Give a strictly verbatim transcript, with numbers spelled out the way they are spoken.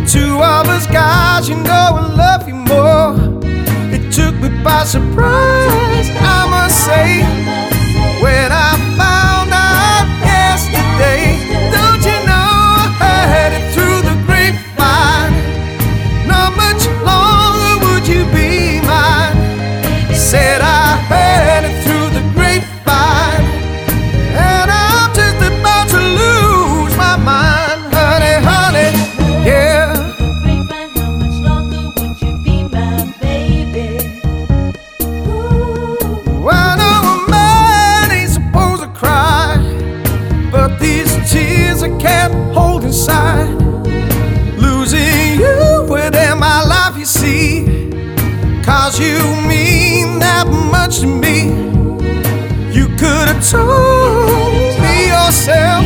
two of us guys, you know I love you more. It took me by surprise, I must say, when I found out yesterday. Don't you know I heard it through the grapevine? Not much longer would you be mine. Said I heard it through the grapevine, and I'm just about to lose my mind, honey, honey, yeah. How much longer would you be my baby? Ooh. I know a man ain't supposed to cry, but these tears I can't hold inside. Losing you within my life, you see, 'cause you mean that much to me. You could have told me yourself